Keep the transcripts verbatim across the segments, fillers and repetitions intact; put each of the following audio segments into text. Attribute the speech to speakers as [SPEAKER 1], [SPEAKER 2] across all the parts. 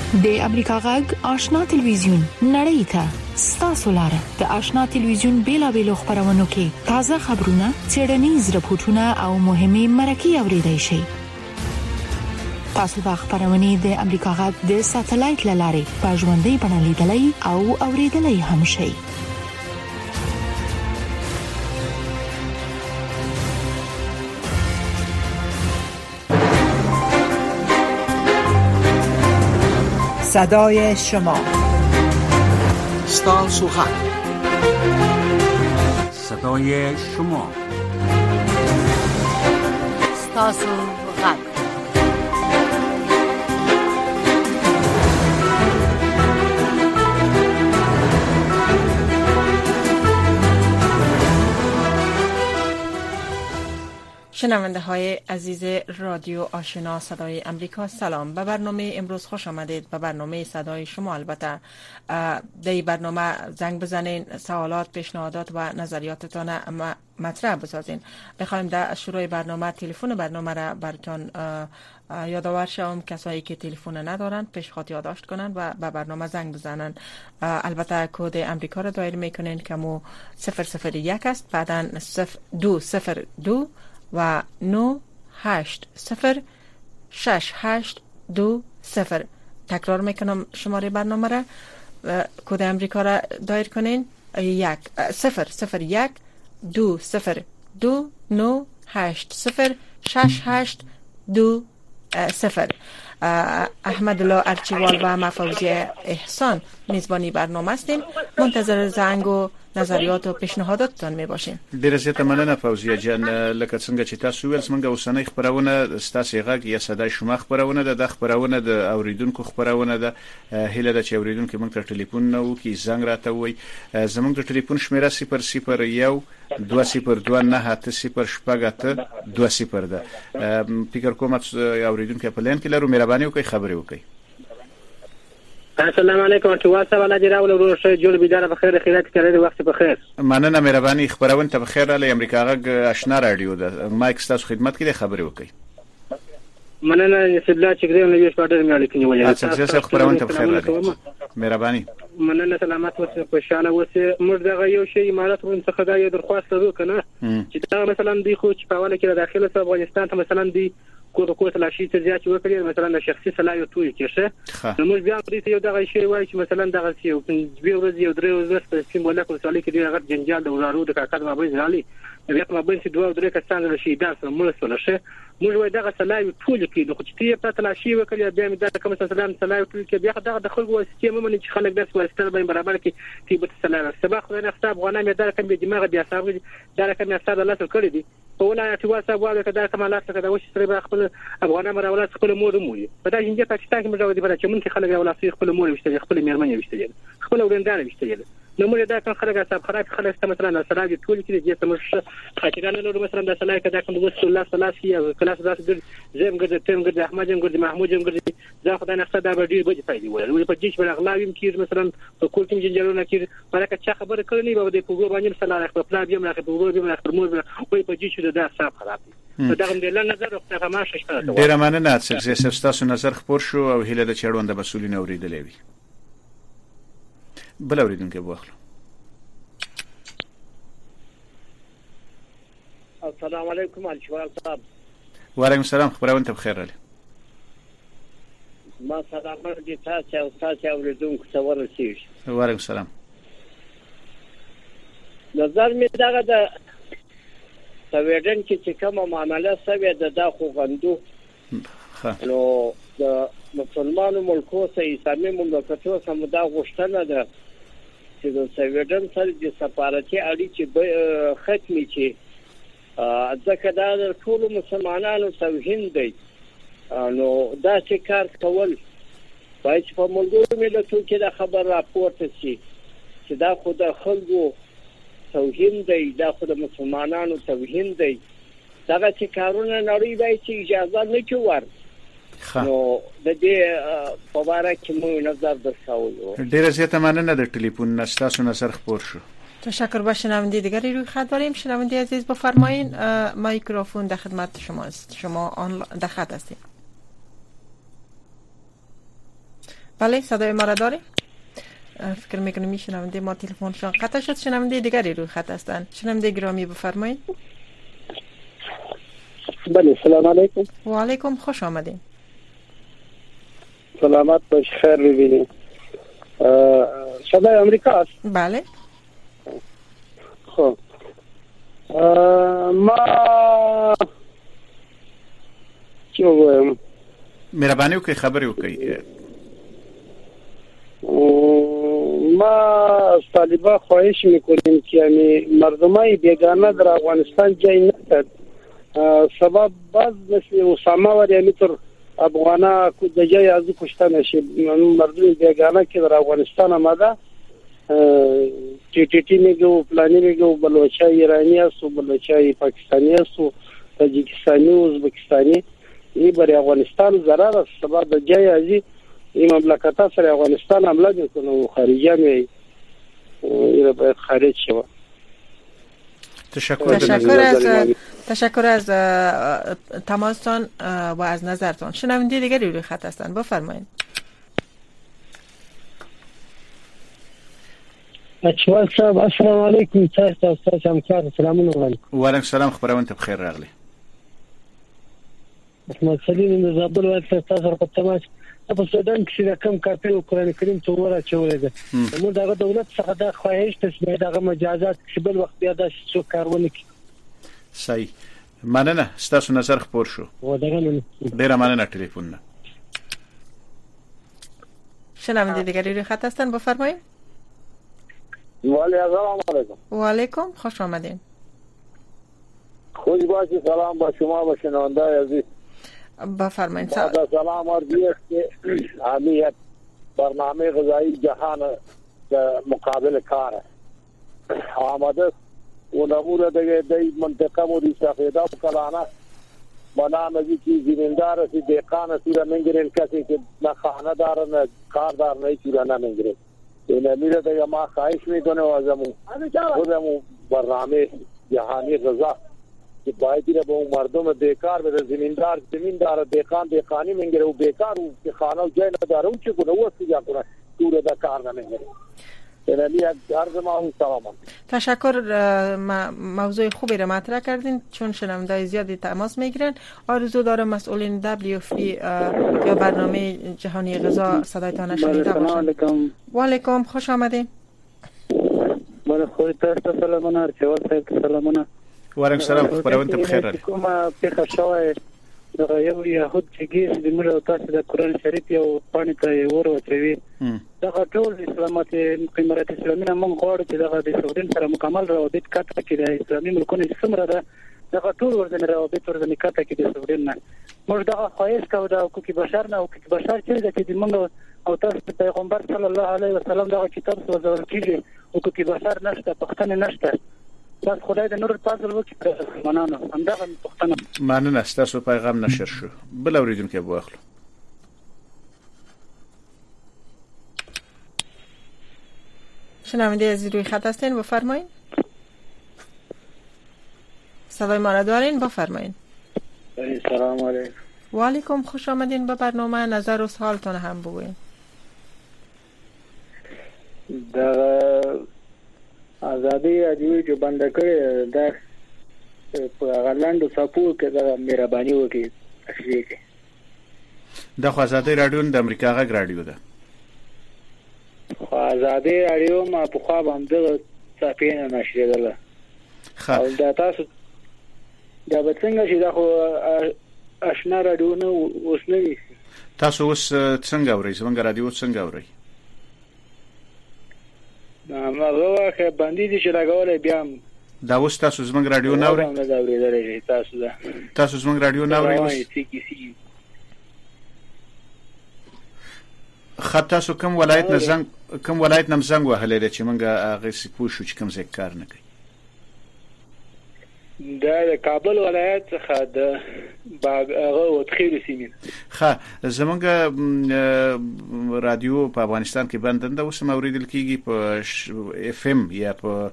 [SPEAKER 1] د امریکا غږ آشنا تلویزیون نړۍ ته ستاسو لاره د آشنا تلویزیون بیلابېلو خبرونو کې تازه خبرونه، څېړنیز راپورټونه او مهمه مرکې اوريدای شئ. تاسو د خبرونې د امریکا غږ د ساتلایت لارې په ژوندۍ بڼه لیدلای او اوریدلای هم شئ.
[SPEAKER 2] صدای شما
[SPEAKER 3] ستاسو غږ صدای شما
[SPEAKER 4] ستاسو غږ
[SPEAKER 5] شنونده های عزیز رادیو آشنا صدای امریکا، سلام. به برنامه امروز خوش آمدید. به برنامه صدای شما. البته در این برنامه زنگ بزنین، سوالات، پیشنهادات و نظریاتتان مطرح بسازین. بخوایم در شروع برنامه تلفن برنامه را براتون یادآور شوم. کسایی که تلفن ندارن پیشخط یادداشت کنن و به برنامه زنگ بزنن. البته کد امریکا را دایر میکنین که مو صفر صفر یک است، بعداً دو صفر دو و نه هشت صفر شش هشت دو صفر. تکرار میکنم شماره برنامه را. کد امریکا را دایر کنین یک صفر صفر یک دو صفر دو نه هشت صفر شش هشت دو صفر. احمد الله ارچیوال و مفوزی احسان میزبانی برنامه هستیم. منتظر زنگ و نظریات او پیشنهاداتتان می باشیم.
[SPEAKER 6] ډیره زیاته مننه فوزیه جان. لکه څنګه چې تاسو ویل څنګه اوسنۍ خبرونه ستاسو غږ یا صداي شما خبرونه ده، د خبرونه د اوریدونکو خبرونه ده. هیله ده چې اوریدونکو موږ ته ټلیفون نو کې زنګ راته وي. زموږ د ټلیفون شمیره صفر صفر یک دو صفر دو نه هات صفر شپږ دو صفر ده. فکر کوم چې اوریدونکو په لین کې لرو. مهرباني وکړئ خبرې وکړئ.
[SPEAKER 7] السلام علیکم تواصل ولا جراول ورشه جوړ بيدار بخیر خیرات کړی وخت بخیر.
[SPEAKER 6] مننه مهرباني. خبرونه ته بخیر. علی امریکا غږ آشنا رادیو ده. مایک ستاسو خدمت کې خبرې وکړئ.
[SPEAKER 7] مننه سیدلا چې ګریم نو یو شپه مې اړیکې نیولې.
[SPEAKER 6] تاسو خبرونه ته بخیر. مهرباني.
[SPEAKER 7] مننه سلامات اوسه، خوشاله اوسه. موږ دغه یو شی امارات ورن څخه دا یو درخواست لرو کنه چې دا مثلا دی خو چې په حواله کې داخله افغانستان ته مثلا دی کوم کوم تلاشي ته ځي چې وکړي مثلا د شخصي صلاحیت توې کې شه نو موږ بیا پرې یو دغه شی وایي چې مثلا دغه یو دوی ورځې یو درې ورځې په سیمه کې وسالې کې دغه جنجال د ورارو د کاکد مابین ځالي بیا په مابین چې دوه درې کسان له شي دا سره مړ سول شه. موږ وایي دغه صلاحیت ټول کې نو چې ته په تلاشي وکړي بیا مې دا کوم مثلا صلاحیت ټول کې بیا دغه د خلکو واسطه مې چې خلک درس ورستل به برابر کې تی به صلاحیت سبا خو نه حساب غواړم مې دا کوم دماغ بیا صاحب دا کوم حساب الله سره کړی دي په ولا چې واسه واده کدا کمالات کدا وش سره خپل افغانان راولات خپل مور مو په دا ځینې پاکستان کې موږ راوړي په چې مونږ خلک راولات خپل مور وشته خپل میرمن وشته خپل ورندان وشته نو موږ دا کوم خلک حساب خراب خلک مثلا سره دي ټول کې دي چې موږ خاطرانه نور مثلا د صلاح کدا کوم رسول الله صلی الله علیه و کلاس داس ګر زم ګر تم ګر احمد جن ګر محمود جن ګر دا خدای نه خدای به ډیر بده فائدې ولر په دې چې بلغلاویم کې مثلا په کول کې جنجالونه کې مرکه چا خبره کړنی به د پوغو باندې صلاح خپل پلا بیا مرکه پوغو بیا مرکه مور وي په دې چې دا صاحب خراب دي دا هم د لن نظر خو نه ماشه شته.
[SPEAKER 6] ډیر مننه چې تاسو نظر خبر شو او هیله د چړوند د مسولین اوریدلې وي. بل اوریدونکو بوخلو.
[SPEAKER 7] السلام علیکم الشوال صاحب.
[SPEAKER 6] وعلیکم السلام. خبرونه ته بخیر علي.
[SPEAKER 7] ما سلام دي تاسو او تاسو اوریدونکو ته ورسیږي.
[SPEAKER 6] وعلیکم السلام.
[SPEAKER 7] نظر می دغه د سویډن کې چې کومه معاملې سوي د داخو غندو نو د مسلمانانو ملکو سه اسلامي مملکتونو سم دا غوښتنه ده چې د سویډن سره د سفارتي اړیکې ختمي چې ځکه دا د ټول مسلمانانو توهین دی. نو دا چې کار کول باید په ملګرو ملتونو کې دا خبر راپورته شي چې دا خو د خلکو توهین دی، دا خو د مسلمانانو توهین دی. دا چې کارونه نړۍ باید چې اجازه نه کوي. نو د دې په اړه کې مو نظر درکاو.
[SPEAKER 6] ډیره زیاته مننه د ټلیفون نشتاسو نظر خبر شو.
[SPEAKER 5] تشکر. با شنونده دیگری روی خط داریم. شنونده عزیز بفرمایید. میکروفون در خدمت شماست. شما آن در خط هستید. بله صدای ما را دارید؟ فکر میکنم میشنونده ما تلفنشان قطع شد. شنونده دیگری روی خط هستند. شنونده گرامی بفرمایید.
[SPEAKER 7] بله سلام علیکم.
[SPEAKER 5] و علیکم، خوش آمدین.
[SPEAKER 7] سلامت باش، خیر ببینید. صدای امریکا است؟
[SPEAKER 5] بله.
[SPEAKER 7] خب ما چی بگویم؟
[SPEAKER 6] مهرباني وکړئ خبرې وکړئ.
[SPEAKER 7] ما از طالبان خواهش میکنیم که یعنی مردمای بیگانه در افغانستان جای ندارد. سبب باز مثل اسامه و یعنی تر افغانا در جای از کشته نشه. مردم بیگانه که در افغانستان آمده تی تی تی میگه و پلانی میگه و بلوچای ایرانی است و بلوچای پاکستانی است و تاجیکستانی و ازبکستانی. این برای افغانستان ضرر است. سبب در جای ازی این مملکت سر افغانستان حمله میکنه و خارجی می این باید خارج شود.
[SPEAKER 6] تشکر
[SPEAKER 5] تشکر از تشکر از تماستان و از نظرتان. شنونده دیگری روی خط هستند، بفرمایید.
[SPEAKER 8] اچوال صاحب السلام علیکم. تاسو تاسو همکار سلامونه علیکم.
[SPEAKER 6] و علیکم السلام، خبرونه ته بخیر راغلی.
[SPEAKER 8] محمد سلیم د زابل ولایت تاسو په تماس په سودان کې د کم کاپي او قران کریم ته ورا چولې ده. موږ دغه دولت څخه د خواهش ته دغه مجازات چې بل وخت بیا د څو کارونه کوي.
[SPEAKER 6] صحیح. مننه، ستاسو نظر خبر شو.
[SPEAKER 8] و دغه نن
[SPEAKER 6] ډیر مننه ټلیفون نه.
[SPEAKER 5] شنونده دیگری روی خط هستند، بفرمایید.
[SPEAKER 7] ولی السلام علیکم.
[SPEAKER 5] و علیکم، خوش آمدین.
[SPEAKER 7] خوش باشی. سلام با شما و شنونده عزیز.
[SPEAKER 5] بفرمایید.
[SPEAKER 7] سلام عرضی است که اهمیت برنامه غذایی جهان مقابل کار آمده و نمور دیگه دی منطقه موری ساقیده و کلانه منام ازی که زمیندار اسی دیقان اسی را منگرین کسی که نه خانه داره نه کار داره نه چی را نمینگرین. این میره دیگه ما خواهش میکنه و ازمون خودمون برنامه جهانی غذا که باید دیره با اون مردم بیکار بده. زمیندار زمیندار دیقان دیقانی منگره و بیکار و که خانه و جای نداره اون چه کنه او سجا کنه دوره دا کار نمینگره. اینمی عرض ما هم سلام.
[SPEAKER 5] تشکر. موضوع خوبی را مطرح کردین چون شنوندای زیادی تماس میگیرن. آرزو دارم مسئولین دبلیو اف پی یا برنامه جهانی غذا صدایتان شنیده باشند. و علیکم، خوش آمدین.
[SPEAKER 8] بله خوش تاسو سلامونه. ارچوال صاحب سلامونه.
[SPEAKER 6] و علیکم السلام، خبرونه ته بخیر راغلی.
[SPEAKER 8] کومه پیښه شوې دغه یو يهود چې ګیس د موږ تاسو د قران شریف یو پانی ته وروچوي. دغه ټول اسلامات امارات اسلامي نه مونږ غواړو چې دغه د سعودي سره مکمل روابط کاته کې د اسلامي ملکونو څومره ده دغه ټول ورته روابط ورته کاته کې د سعودي نه موږ دغه خواهش کوو د حقوق بشر نه حقوق بشر چې د موږ او تاسو پیغمبر صلی الله علیه وسلم دغه کتاب سوزول کیږي حقوق بشر نشته، پښتنه نشته. بس خدای د نور فضل وکړي. مننه. همدغه پښتنه.
[SPEAKER 6] مننه، ستاسو پیغام نشر شو. بل اوریدونکو به واخلو.
[SPEAKER 5] شنونده از روی خط هستین، بفرمایید. صدای ما را دارین، بفرمایید.
[SPEAKER 8] سلام علیکم.
[SPEAKER 5] و علیکم، خوش آمدین به برنامه. نظر و سوالتون هم بگوین.
[SPEAKER 8] دا آزادی ادیو جو بند کړی دا په غلاندو سپور کې دا مهرباني وکړي تشریح کړي.
[SPEAKER 6] دا خو آزادی رادیو د امریکا غږ رادیو ده.
[SPEAKER 8] خو آزادی رادیو ما په خوا باندې صفحه نه نشریدله.
[SPEAKER 6] خا
[SPEAKER 8] دا تاسو دا به څنګه چې دا خو آشنا رادیو نه اوس نه.
[SPEAKER 6] تاسو اوس څنګه اورئ؟ څنګه رادیو څنګه اورئ؟
[SPEAKER 8] ما غواړم باندې دي چې راغولې بیا
[SPEAKER 6] دا اوس تاسو زمونږ رادیو نه اورئ؟
[SPEAKER 8] نه دا اورېدلې تاسو دا
[SPEAKER 6] تاسو زمونږ رادیو نه اورئ اوس؟ خط تاسو کوم ولایت نه زنګ کوم ولایت نه زنګ وهلې چې مونږه هغه سپو شو چې کوم ځای کار نه کوي؟
[SPEAKER 8] دا د کابل ولایت څخه د باغ هغه وتخیل سیمه.
[SPEAKER 6] ښه، زمونږ رادیو په افغانستان کې بندنده اوس موریدل کیږي په اف ام یا په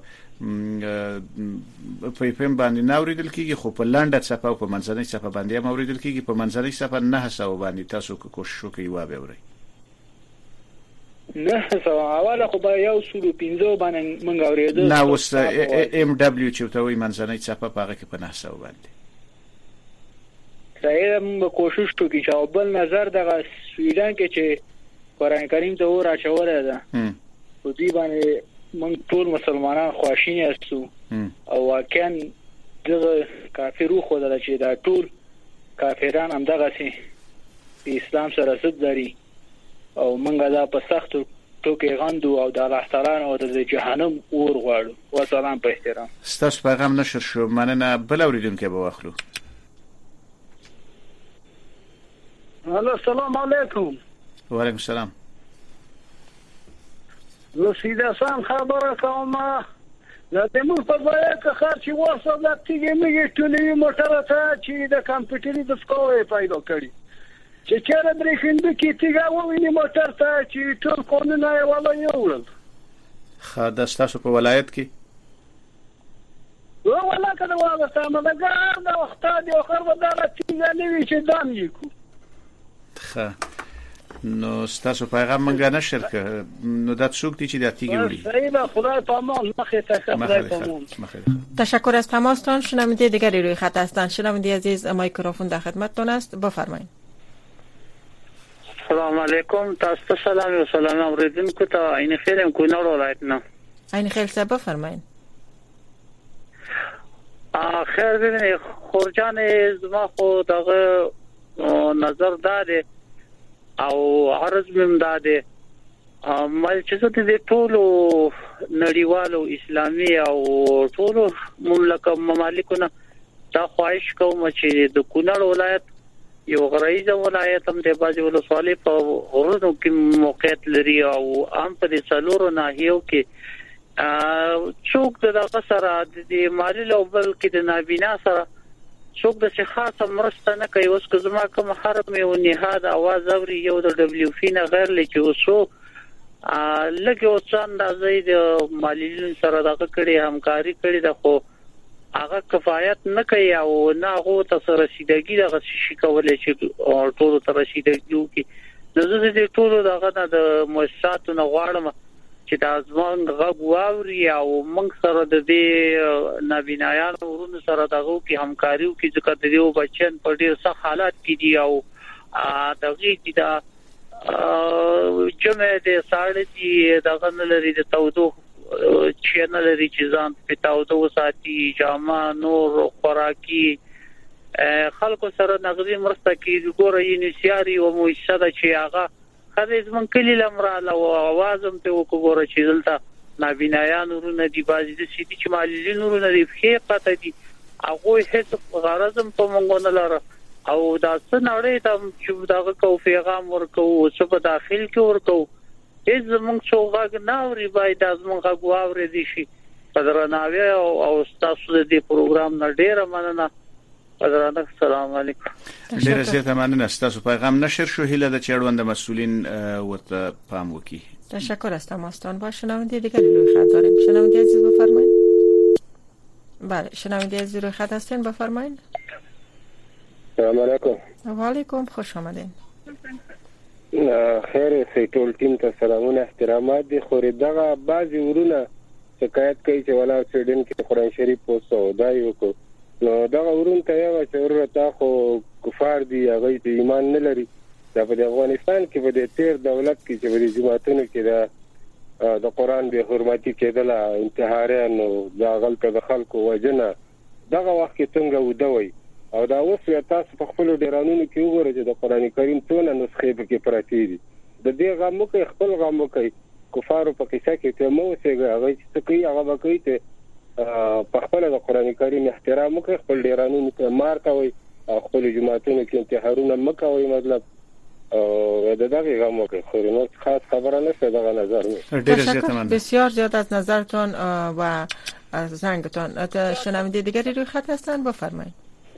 [SPEAKER 6] په اف ام باندې نه اوریدل کیږي، خو په لنډه صفه او په منځنۍ صفه باندې هم اوریدل کیږي. په منځنۍ صفه نه هڅه باندې تاسو کوشش وکړئ و به اورئ.
[SPEAKER 8] نه سو اوله خو به یو سلو پنځه باندې مونږ اورېدل
[SPEAKER 6] نه اوس ام دبليو چې ته وي منځنۍ صفه په هغه کې په نه سو باندې
[SPEAKER 8] صحیح موږ کوشش وکړو چې بل نظر دغه سویډن کې چې قرآن کریم ته ور اچوله ده په دې باندې موږ ټول مسلمانان خواشینی یاستو او واقعا دغه کافرو خو دلته چې دا ټول کافران هم دغه سي اسلام سره ضد لري او موږ دا په سختو ټوکې غندو او د الله تعالی او د جهنم اور غواړو. والسلام په احترام.
[SPEAKER 6] ستاسو پیغام نشر شو، مننه. بل اوریدونکو به واخلو.
[SPEAKER 9] الو السلام علیکم.
[SPEAKER 6] وعلیکم السلام.
[SPEAKER 9] نو سیده سان خبره کوم د دمو په ځای کې خرچي ورسره د تیګې میږي ټولې موټر ته چې د کمپیوټري د سکوې پیدا کړی چې چیرې برېښند کې تیګه وویني موټر ته چې ټول قانونونه یې ولا یوړل.
[SPEAKER 6] خا د تاسو په ولایت کې
[SPEAKER 9] و ولا کله واغ سم د ګار د وخت دی اخر وداره تیګه نیوي چې دام یې کو.
[SPEAKER 6] خا نو ستاسو پیغام منګه نشر ک نو د څوک دي چې د تیګه وړي.
[SPEAKER 9] صحیح خدای پامان مخه ته خدای پامان.
[SPEAKER 5] تشکر از تماستان. شنونده دیگری روی خط هستند. شنونده عزیز مایکروفون در خدمتتون است، بفرمایید.
[SPEAKER 10] السلام علیکم. تاسو سلام و سلام اوریدونکو ته عین خیرم کو نور ولایت نه
[SPEAKER 5] عین خیر صاحب بفرمایید.
[SPEAKER 10] خیر ببینید خورجان زما خو دغه نظر داده او عرض مم داده مل چې څه دي ټولو نړیوالو اسلامي او ټولو مملکه ممالکونه دا خواهش کوم چې د کونړ ولایت یو غریزه ولایت هم د باجی ولسوالۍ په غرونو کې موقعیت لري او هم په دې څلورو ناحیو کې څوک دغه سره د مالی لو بلکې د نابینا سره څوک د څه خاصه مرسته نه کوي. اوس که زما کوم حرم یو نهاد आवाज اوري یو د دبليو فی نه غیر لکه اوسو لکه اوسان د زید مالیون سره دغه کړي همکاري کړي د خو هغه کفایت نه کوي او نه هغه ته رسیدګي دغه شي کولای چې ټول ته رسیدګي کوي. د زړه د ټول دغه د مؤسساتو نه غواړم چې د ځوان غږ واوري او موږ سره د دې نابینایانو ورونو سره دغه کې همکاري وکړي ځکه د یو بچن په ډیر سخت حالات کې دي او دغه دي دا جمع د ساړه دي دغه نه لري د تودو چې نه لري چې ځان په تودو ساتي جامه نور خوراکي خلکو سره نغدي مرسته کوي. ګوره یې نسیاري او مؤسسه چې هغه خدای زمون کلی لمراله او اوازم ته وګوره چې دلته نابینایان ورونه دي بازي د سيدي چې مالي ورونه دي په پته دي هغه هیڅ غرضم په مونږ نه لره او دا څنګه ته چې دغه کو پیغام ورکو او څه په داخل کې ورکو هیڅ زمونږ څوغه نه اوري باید زمونږ غواړي دي شي پدرناوي او تاسو د دې پروګرام نه ډیره مننه. حضرت السلام علیکم.
[SPEAKER 6] ډیره زیاته مننه. ستاسو پیغام نشر شو. هیله د چړوند مسئولین ورته پام وکي.
[SPEAKER 5] تشکر از تماستان. با شنونده دیگری روی خط داریم. شنونده عزیز بفرمایید. بله شنونده عزیز روی خط هستین بفرمایید.
[SPEAKER 11] سلام علیکم.
[SPEAKER 5] و علیکم خوش آمدین.
[SPEAKER 11] خیر سي ټول ټیم ته سلامونه احترامات دي. خو دغه بعضی ورونه شکایت کوي چې ولا سویډن کې قرآن شریف پوسټ دا یو کو نو دا ورون ته یو چې ورته خو کفار دي هغه ته ایمان نه لري. دا په افغانستان کې په دې تیر دولت کې چې په جماعتونو کې دا د قرآن به حرمتي کېدل انتحاران او دا غلطه د خلکو وجنه دغه وخت کې څنګه ودوي او دا اوس تاسو په خپل ډیرانونو کې وګورئ چې د قرآن کریم څونه نسخې په کې پراته دي. د دې غمو کې خپل غمو کوي کفارو په کیسه کې ته مو څنګه هغه چې کوي هغه کوي ته په خپل د قرآن کریم احترام کوي خپل ډیرانونو ته مار کوي او خپل جماعتونو کې انتحارونه مکوي مطلب او د دغه غمو کې خو نو خاص خبره نشته دغه نظر نه.
[SPEAKER 6] ډیره زیاته مننه.
[SPEAKER 5] بسیار زیاد از نظرتون و از زنگتون. شنونده دیگری روی خط هستن بفرمایید.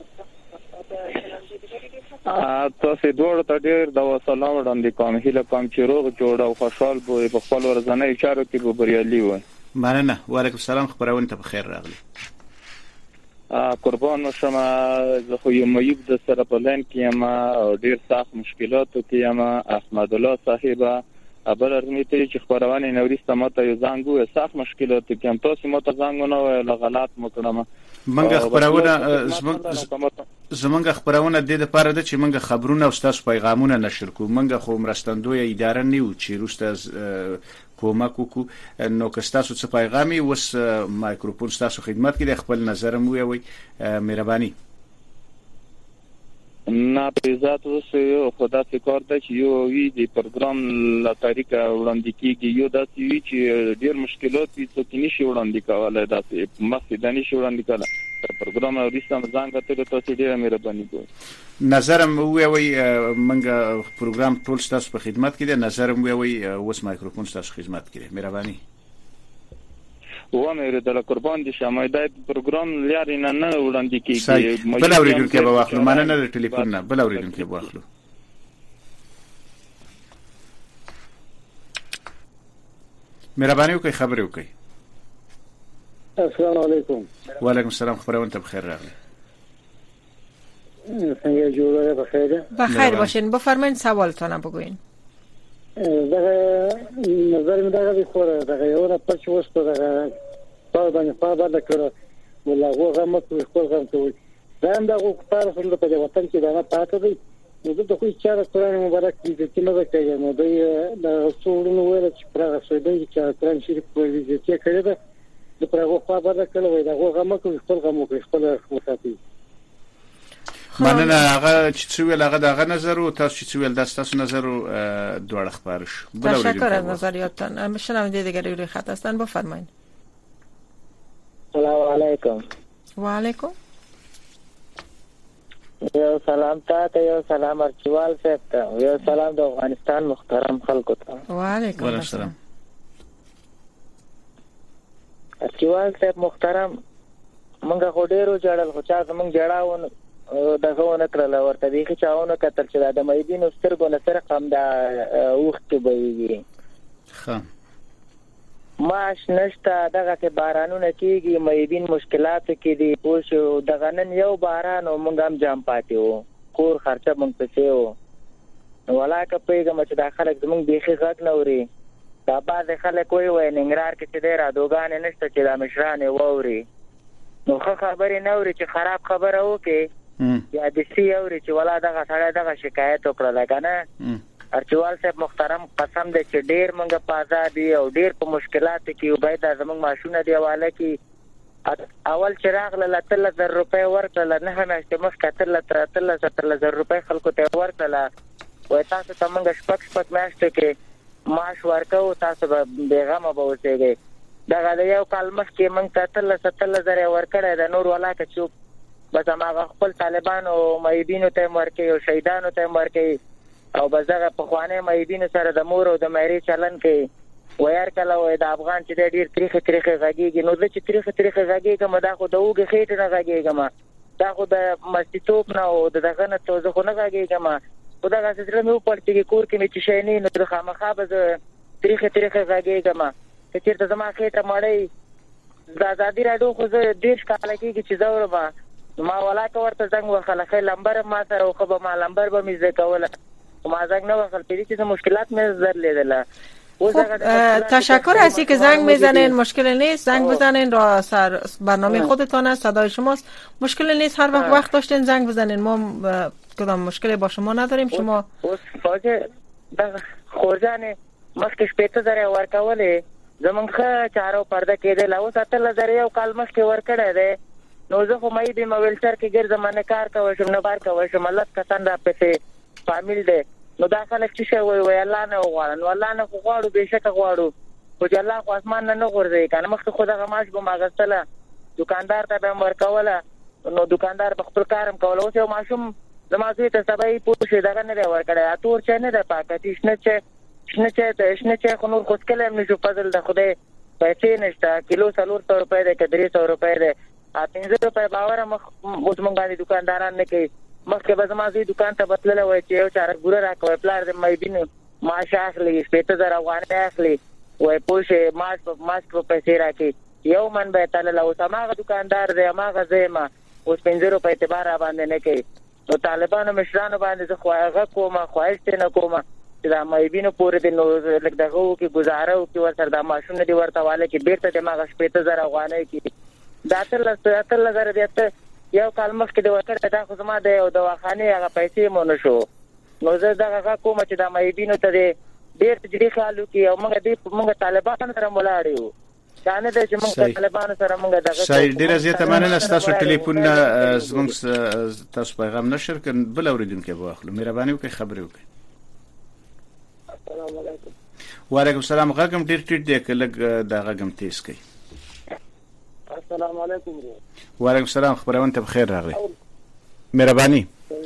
[SPEAKER 12] تاسو دوړ ته ډیر د سلام وړاندې کوم. هیله کوم چې روغ جوړ او خوشحال بو په خپل ورځنۍ چارو کې به بریالي وي.
[SPEAKER 6] مننه. وعلیکم السلام. خبرونه ته بخیر راغلی.
[SPEAKER 12] قربان شمه زه خو یم یوب د سره په لین کې یم او ډیر سخت مشکلاتو کې یم. احمد الله صاحب ابل ارنیته چې خبرونه نورسته ماته یو زنګو سخت مشکلات کې تاسو ماته زنګونه له غلط مکړم
[SPEAKER 6] منګه خبرونه زمونږ خبرونه د دې لپاره ده چې منګه خبرونه او تاسو پیغامونه نشر کوو منګه خو مرستندوی اداره نیو چې روسته از کومک وکړو نو که تاسو څه پیغامي وس مایکروفون تاسو خدمت کې خپل نظر مو وي مهرباني
[SPEAKER 12] نه پیزات اوس یو خدا فکر ده چې یو وی دی پروګرام لا طریقه وړاندې کیږي یو داسې وی چې ډیر مشکلات دي چې نشي وړاندې کولای داسې مخکې د نشي وړاندې کولای پروګرام او ریسم ځان غته تاسو ډیره مهرباني کوم
[SPEAKER 6] نظرم وی وی منګه پروګرام ټول تاسو په خدمت کې ده نظرم وی وی اوس مایکروفون تاسو خدمت کې مهرباني
[SPEAKER 12] و مې د قربان دي شمه د پروګرام لري نه نه وړاندې کیږي
[SPEAKER 6] بل اوریدونکو به واخلو مانه نه د ټلیفون نه بل اوریدونکو به واخلو مهرباني وکړئ خبرې وکړئ
[SPEAKER 8] السلام علیکم
[SPEAKER 6] وعلیکم السلام خبرونه ته بخیر راغلی
[SPEAKER 8] څنګه جوړه بخیر
[SPEAKER 5] بخیر باشین بفرمایید سوالتون بگوین
[SPEAKER 8] دغه نظر مې دغه خوره دغه یو نه پچ وسته دغه په باندې په باندې کړو ولا هو غمه په خپل غم کوي دا هم دغه کار سره په وطن کې دا نه پاتې دی نو د خو چاره قرآن مبارک دې چې نه کوي نو دوی د رسولونو ویل چې پرغه سویدای چې قرآن شریف په دې چې کړی دا د پرغه په باندې کړو دا هو غمه کوي خپل غم کوي خپل وساتي
[SPEAKER 6] مننه هغه چې څویل هغه دغه نظر او تاسو چې څویل تاسو نظر او دوړ خبرش
[SPEAKER 5] تشکر از نظریاتتان شنونده دیگری روی خط هستن بفرمایید
[SPEAKER 13] سلام علیکم
[SPEAKER 5] و علیکم
[SPEAKER 13] یو سلام تا یو سلام ارچوال صاحب ته یو سلام د افغانستان محترم خلکو ته
[SPEAKER 5] و علیکم السلام
[SPEAKER 13] ارچوال صاحب محترم مونږ خو ډیرو جړل خو چا زمونږ جړاون دغه ونه کړل ورته دی چې چاونه کتل چې د مېدین سترګو نه سره قم دا وخت به وي
[SPEAKER 6] خام
[SPEAKER 13] ماش نشته دغه کې بارانونه کیږي مېدین مشکلات کې دي پوه دغه نن یو باران او مونږ هم جام پاتې وو کور خرچه مونږ پسې وو ولاکه پیغام چې داخله زمونږ بيخي غږ نوري دا بعد خلک وای وای ننګرهار کې چې ډیر ادوګان نشته چې د مشران ووري نو خبرې نوري چې خراب خبره وکي یا د سی اوري چې ولا دغه سره دغه شکایت وکړه کنه ارچوال صاحب محترم قسم دې چې ډیر مونږه پازا دي او ډیر په مشکلات کې یو باید زمونږ ماشونه دی حواله کې اول چراغ له تل زر روپے ورکړل نه هم چې مخ کتل تر تل ستر زر روپے خلکو ته ورکړل وای تاسو ته مونږ شپک شپک میاشته کې معاش ورکو تاسو به بیغمه به اوسېږئ دغه یو کال مخکې مونږ ته تل ستل زر ورکړل د نور ولا کې چوپ بس هغه خپل طالبان او مېدینو ته مرکه او شهیدانو ته مرکه او بزغه په خوانه مېدینو سره د مور او د مېری چلن کې وير کله وای د افغان چې ډیر تاریخ تاریخ غږیږي نو د چې تاریخ تاریخ غږیږي مدا خو د وګ خېټه نه غږیږي دا خو د مسجدوب نه او دغه نه توزه خو نه غږیږي خدای غسر مې په پړتي کې کور کې مې چې شي نه نو د خامخا به تاریخ تاریخ غږیږي چې چیرته زما خېټه مړی د ازادي راډیو خو زه ډیر کال کې چې زوره ما ما ولاکه ورته زنګ وخله خې لمبر ما سره او خو به ما لمبر به مې زکوله ما زنگ نه وخل پیری چې مشکلات مې زر لیدله
[SPEAKER 5] تشکر از اینکه زنگ میزنین مشکل نیست زنگ بزنین را سر برنامه خودتان است صدای شماست مشکل نیست هر وقت وقت داشتین زنگ بزنین ما کدام مشکلی با شما نداریم شما
[SPEAKER 13] فاجه خورجان مخکش پیته زره ورکولې زمونږه چارو پرده کېده لا اوس اتل زره یو کال مخکې ورکړه ده نو زه خو مې د موبایل کې ګرځم نه کار کوم شم نه بار کوم شم الله کسان را پسې فامیل ده نو دا خلک چې وای وای الله نه غواړي نو الله نه غواړو بهشکه غواړو خو چې الله خو اسمان نه نه غورځي کنه مخ ته خدای غماش به ماغستله دکاندار ته به ورکوله نو دکاندار په خپل کارم کوله اوس یو ماشوم زمازوی ته سبای پوښې دغه نه ورکړی اتور چا نه ده پاکټ شنه چې شنه چې شنه چې خو نور کوڅ کله هم نشو فضل د خدای پیسې نشته کیلو څلور سو روپۍ ده کدرې سو روپۍ ده ا پنځه روپۍ باور مخ اوس مونږ باندې دکانداران نه کوي مخکې به زمازوی دکان ته بتلله وای چې یو چاره ګوره راکوي پلار دې مې بینو معاش اخلي شپږ زره افغانۍ اخلي وای پوښې ماش په ماش په پیسې راکې یو من به تعالی او سماغه دکاندار دې ماغه زېما اوس پنځه روپۍ ته بار باندې نه کوي نو طالبانو مشرانو باندې خو هغه کومه خواهش نه کومه چې دا مېبینو پورې د نو لکه دغه کې گزاره او کې ورته د ماشوم دی ورته واله کې بیرته د ماغه شپې زره افغانۍ کې دا تر لسه تر لګره دی ته یو کال مخکې د وکړه دا خو زما د یو دواخانه هغه پیسې مونږ شو نو زه دا کوم چې دا مېبینو ته ډېر تجربه خالو کې او موږ دې موږ طالبان سره ملاړیو دا نه د چې موږ طالبان سره موږ دغه
[SPEAKER 6] صحیح ډیر زیاته مننه تاسو ټلیفون زموږ تاسو پیغام نشر کړئ بل اوریدونکو به واخلو مهرباني وکړئ خبرې وکړئ.
[SPEAKER 14] السلام علیکم.
[SPEAKER 6] وعلیکم السلام. غږم ډیر ټیټ دی که لږ دا غږم تیز کړئ.
[SPEAKER 14] السلام علیکم.
[SPEAKER 6] وعلیکم السلام. خبرونه ته بخیر راغلی. مهرباني.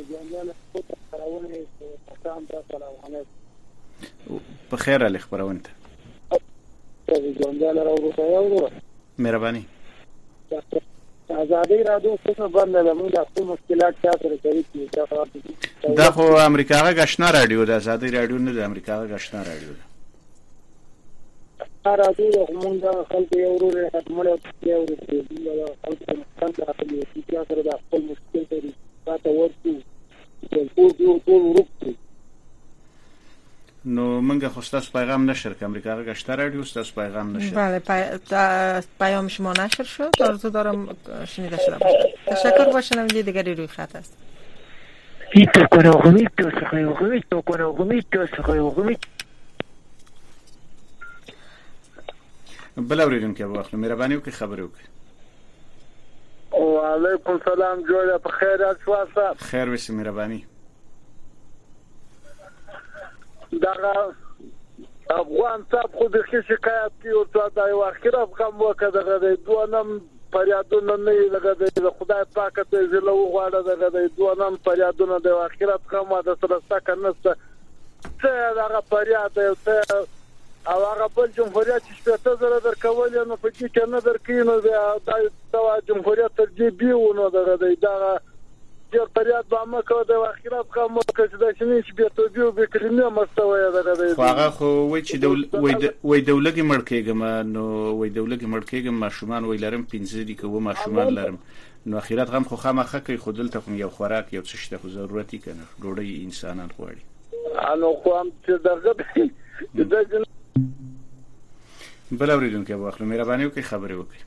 [SPEAKER 6] په خیر علي خبرونه ته مهرباني.
[SPEAKER 14] ازادي رادیو څخه باندې موږ د خپل مشکلات چا سره کوي
[SPEAKER 6] دا خو امریکا غا غشنا رادیو د ازادي رادیو نه د امریکا غا غشنا رادیو
[SPEAKER 14] ده رادیو موږ د خلکو یو ورو خدمت یو ورو د خلکو څنګه راځي چې سره د خپل مشکل لري تاسو ورته ټول ټول ټول ورته
[SPEAKER 6] نو منګه خو تاسو پیغام نشر که امریکا گشته رادیو تاسو پیغام نشر.
[SPEAKER 5] بله پی... پیام شما نشر شد. آرزو دارم شنیده شده باشه. تشکر با شنونده دیگری روی خط است.
[SPEAKER 13] تو کنه غمی تو سخای غمی تو کنه غمی تو سخای غمی
[SPEAKER 6] بل اوریدونکو که واخلو مهرباني وکړئ خبرې وکړئ.
[SPEAKER 9] وعلیکم سلام جوړه په خیر تاسو
[SPEAKER 6] خیر وسی مهرباني.
[SPEAKER 9] دغه افغان صاحب خو د شکایت کوي او دا یو اخر افغان وکړه دغه د دوانم پریادونه نه لګا د خدای پاک ته زله وغواړه دغه د دوانم پریادونه د اخرت کومه د سلسله کنسته څه دغه پریاد ته او هغه بل جمهوریت چې څه زره درکول نو په کې کنه درکې نو دا د جمهوریت تر دې بیونه دغه د چې پریاد به مکه د اخرت کومه چې د شنی چې به تو بیو به کلمه مستوي دغه
[SPEAKER 6] خو هغه خو وای چې دول وای دولګي مړکېګم نو وای دولګي مړکېګم ماشومان وای لرم پنځه دي کوم ماشومان لرم نو اخرت غم خو خامخه کوي خو دلته خو یو خوراک یو څه شته خو ضرورتي کنه ډوډۍ انسانان غواړي
[SPEAKER 9] انو خو هم چې دغه د
[SPEAKER 6] بل اوریدونکو به واخلو مهرباني وکړئ خبرې وکړئ.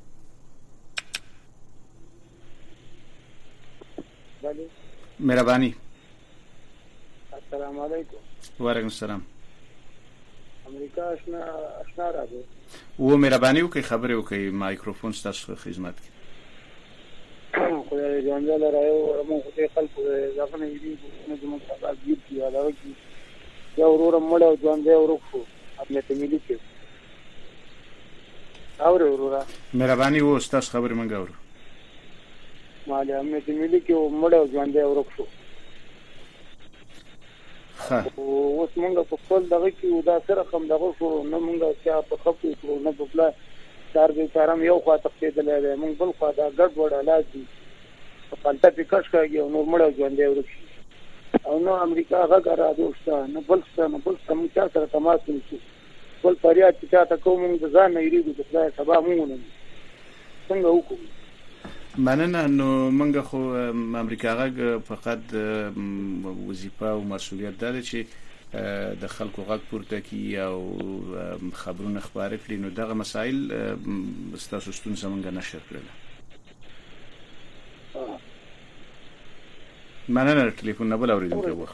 [SPEAKER 6] مهرباني.
[SPEAKER 14] السلام علیکم.
[SPEAKER 6] وعلیکم السلام.
[SPEAKER 14] امریکا آشنا آشنا راځي
[SPEAKER 6] و مهرباني وکړئ خبرې وکړئ مایکروفون ستاسو خدمت کې.
[SPEAKER 14] خو یې ځانګړی رايو موږ ته خلکو ځکه نه دي چې موږ سبا دې یا دا چې یو ورور مړ او ځانګړی ورکو خپل ته ملي کې اور ورورا
[SPEAKER 6] مهرباني و ستاسو خبرې مونږ اورو.
[SPEAKER 14] ماله امنیت ملي کې مړ او ځانګړی ورکو
[SPEAKER 6] ها
[SPEAKER 14] او اوس مونږ په خپل دغه کې دا سره کوم دغه شو نه مونږه چې په خپل کړو نه په پلا چار به چارم یو خوا تقیدلې ده مونږ بل خوا دا ګډ وډ علاج دي په پالتا پکښ کوي او نور مړ ژوندې ورکی او نو امریکا هغه راځوسته نه بل څه نه بل څه مونږ سره تماس نیسو بل پریاد چې تاسو کوم د ځان نه یریږي د خدای سبا مونږ نه څنګه وکړو.
[SPEAKER 6] مننه. نو منګه خو امریکا غږ فقط وظیفه او مسؤلیت ده چې د خلکو غږ پورته کی او خبرونه خبره کړي نو دغه مسائل ستاسو ستون څنګه نشر کړل. مننه. ټلیفون نه بل اوریدونکو وخت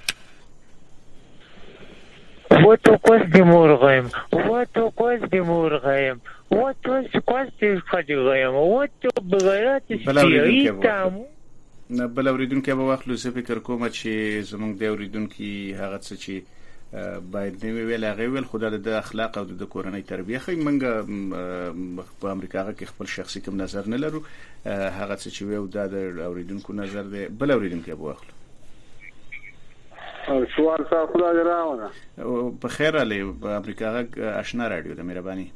[SPEAKER 13] و تو کوس دی مرغیم و تو کوس دی مرغیم و تو کوس دی خدیغیم و تو بغیرات سپیعی تامو.
[SPEAKER 6] نه بل اوریدونکو به واخلو زه فکر کوم چې زمونږ د اوریدونکو هغه څه چې باید نه ویل هغه ویل خدای د اخلاق او د کورنۍ تربیه خو منګه په امریکا کې خپل شخصي کوم نظر نه لرو هغه څه چې ویو د اوریدونکو نظر دی. بل اوریدونکو به واخلو.
[SPEAKER 9] سوال صاحب خدای راونه
[SPEAKER 6] په خیر علي په امریکا کې آشنا رادیو د مهرباني.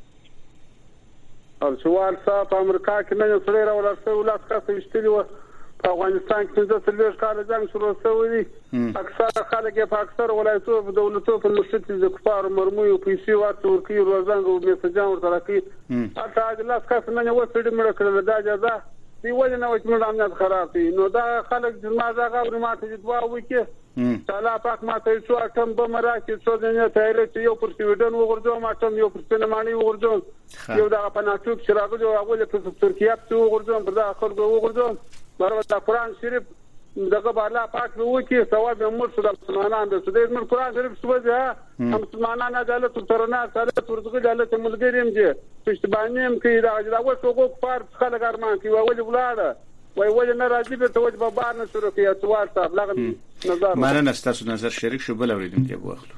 [SPEAKER 9] او سوال صاحب امریکا کې نه سره راولسته ولاس کاسه وشتلی و په افغانستان کې د څلور کال جنگ شروع شوی دی اکثر خلک په اکثر ولایتونو په دولتونو په مشتري د کفار مرموي او پیسې ورته ورکي روزانه او میسجان ورته راکې اته لاس کاسه نه و سړي مړ کړل دا جزا
[SPEAKER 14] دی ولې نه وایي چې موږ امنیت خراب دي نو دا خلک چې ما دا غوړي ماته چې دوا وکړي تعالی پاک ماته څو اټم به مراکې څو دنیا تایره چې یو پر سویډن وګرځو ما ټم یو پر سینمانی وګرځو یو دا په ناټوک چې راغلو هغه په ترکیه په وګرځو پر دا خلکو وګرځو مرو دا قرآن شریف دغه بالا پاک وکړي ثواب موږ سره مسلمانان د سودې موږ قرآن شریف سوځه مسلمانان عدالت ترنا عدالت ورزګي عدالت ملګریم دي پښتبانیم کې دا دا وڅوګو پار خلک ارمان کې وایي ولاړه وای وای نه راځي به ته به بار نه شروع کیه توار صاحب لغه نظر
[SPEAKER 6] مننه ستاسو نظر شریک شو بل اوریدونکو به واخلو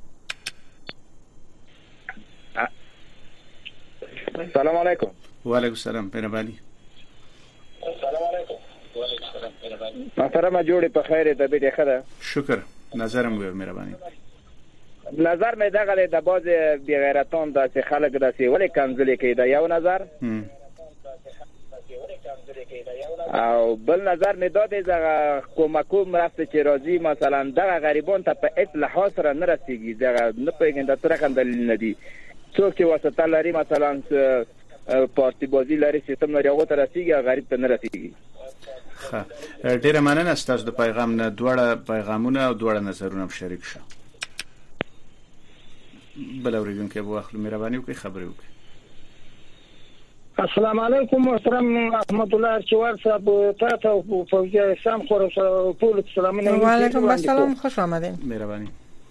[SPEAKER 15] السلام علیکم
[SPEAKER 6] وعلیکم السلام مهرباني
[SPEAKER 15] السلام علیکم وعلیکم السلام مهرباني محترم جوړې په خیر ته به ښه ده
[SPEAKER 6] شکر نظرم وي مهرباني
[SPEAKER 15] نظر مې دغه د باز بی غیرتون د خلک د سی ولې کنځلې کوي دا یو نظر او بل نظر مې دادې دغه کومکو مرسته چې راځي مثلا دغه غریبان ته په اطلاع سره نه رسیږي دغه نه پیګند تر کوم دلیل نه دي څوک چې واسطه لري مثلا پارتي بازی لري سیستم لري هغه ته رسیږي غریب ته نه رسیږي
[SPEAKER 6] ښه ډیره مننه ستاسو د پیغام نه دوړه پیغامونه او دوړه نظرونه شریک شه بل اوریدونکو به واخلو مهرباني وکړئ خبرې وکړئ
[SPEAKER 16] السلام علیکم محترم احمد الله ارچوال صاحب تاسو او فوزي اسلام خور ټول سلامونه
[SPEAKER 5] وعلیکم السلام خوش آمدین
[SPEAKER 6] مهرباني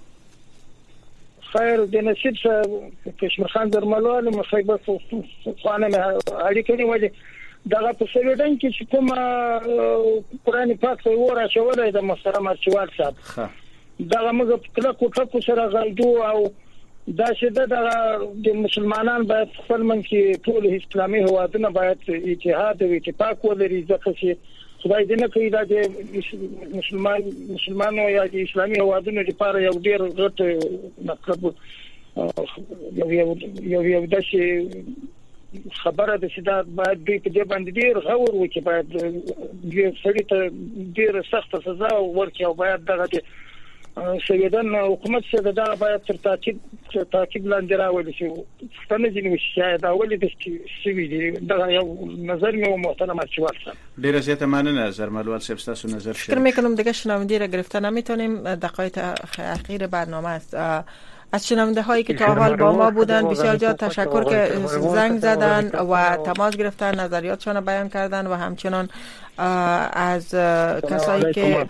[SPEAKER 16] خیر د نصیب کشمیر خان درملوال مصیبت خوانه اړیکې نیولې دغه په سویډن کې چې کوم قرآن پاک په وره شولې د محترم ارچوال صاحب دغه موږ کله کوټه سره غلطو او دا چې د مسلمانان باید خپل من کې ټول اسلامي هوادونه باید اتحاد او اتفاق ولري ځکه چې خدای دې نه کوي دا چې مسلمان مسلمانانو یا اسلامي هوادونو لپاره یو ډیر غټ مطلب یو یو یو یو د شي خبره ده چې دا باید دې په دې باندې ډیر غور وکړي باید دې سړی ته ډیر سخت سزا ورکړي او باید دغه سویډن حکومت څخه دا باید تر تاکید تاکید لاندې راولي چې ستنه جنوي شاید اولي د سوي دا یو نظر مې محترم ارچوال صاحب
[SPEAKER 6] ډیر زیاته مننه زرملوال صاحب تاسو نظر شریک
[SPEAKER 5] فکر میکنم دیگه شنونده را گرفتن نمیتونیم دقایق اخیر برنامه است از شنونده هایی که تا حال با ما بودن بسیار زیاد تشکر که زنگ زدن و تماس گرفتن نظریاتشون بیان کردن و همچنان از کسایی که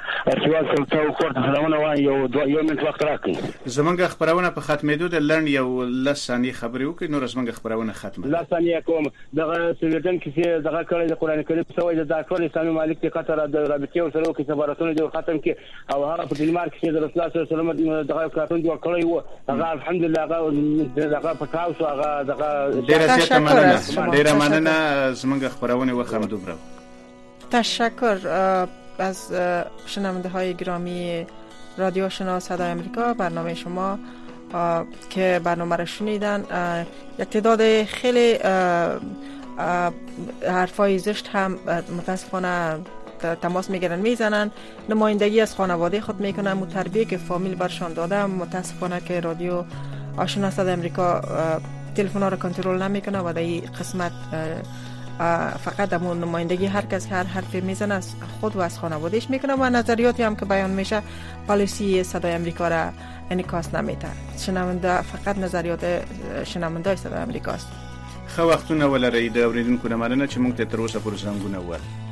[SPEAKER 6] زمونږ خبرونه په ختمېدو د لړن یو لس ثانیې خبرې وکړي نور زمونږ خبرونه ختمه
[SPEAKER 17] لس ثانیې کوم دغه سویډن کې دغه کړي د قران کریم سوي د ډاکټر اسلامي مالک ته قطر د رابطې سره کې سفارتونه جوړ ختم کې او هغه په ډنمارک کې د رسول الله صلی الله علیه وسلم دغه کارتون جوړ کړی وو هغه الحمدلله هغه دغه په تاسو هغه دغه
[SPEAKER 6] ډیره زیاته مننه ډیره مننه زمونږ خبرونه وخم دوبره
[SPEAKER 5] تشکر از شنونده های گرامی رادیو آشنا صدای آمریکا برنامه شما که برنامه را شنیدن یک تعداد خیلی حرفای زشت هم متاسفانه تماس میگیرن میزنن نمایندگی از خانواده خود میکنن متربیه که فامیل برشان داده متاسفانه که رادیو آشنا صدای آمریکا تلفن ها را کنترل نمیکنه و در این قسمت فقط همون نمایندگی هر کس هر حرفی میزنه از خود و از خانوادهش میکنه و نظریاتی هم که بیان میشه پالیسی صدای آمریکا را انعکاس نمیده. شنونده فقط نظریات شنونده صدای آمریکا است.
[SPEAKER 6] خو وختونه ولرئ د اوریدونکو نه مننه چې موږ ته تر اوسه پورې زنګونه ووهل.